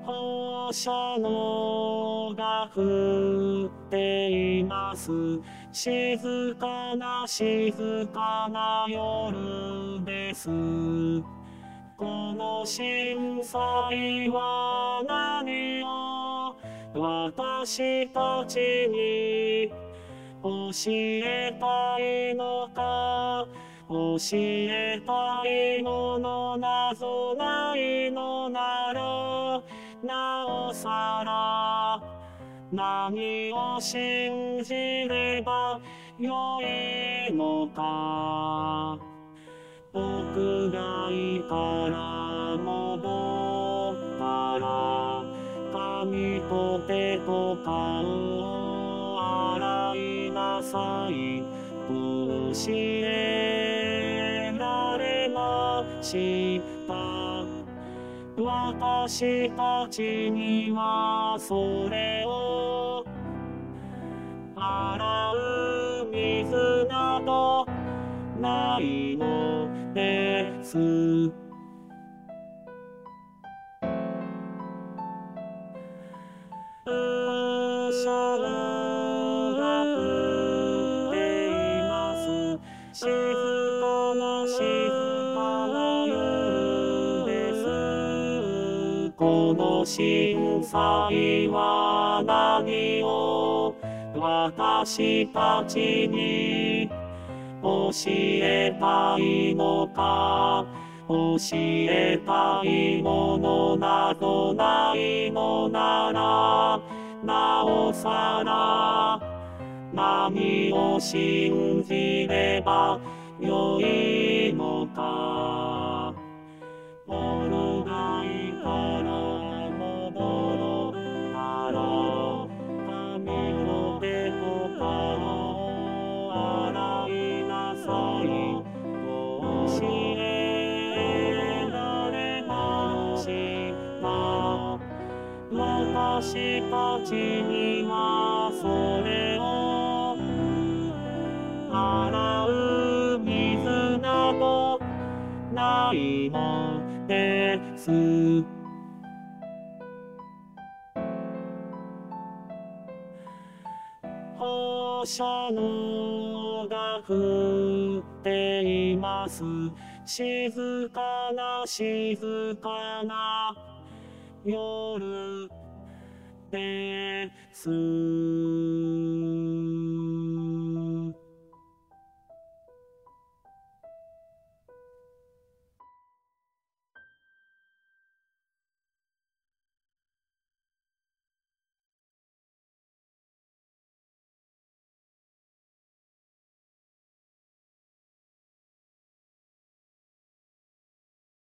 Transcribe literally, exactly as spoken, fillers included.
放射能が降っています。静かな静かな夜です。この震災は何を私たちに教えたいのか。教えたいものなぞないのならなおさら何を信じればよいのか。僕がいから戻ったら髪と手と顔を洗いなさいと教えられました。私たちにはそれを洗う水などないのです。放射能が降っています。静かな静かな夜です。この震災は何を私たちに教えたいのか。教えたいものなどないのならなおさら何を信じればよいのか。物がいから戻ったら髪の毛と顔を洗いなさいと教えられました。私たちにはそれを洗う水などないのです。放射能が降っています。静かな静かな夜です。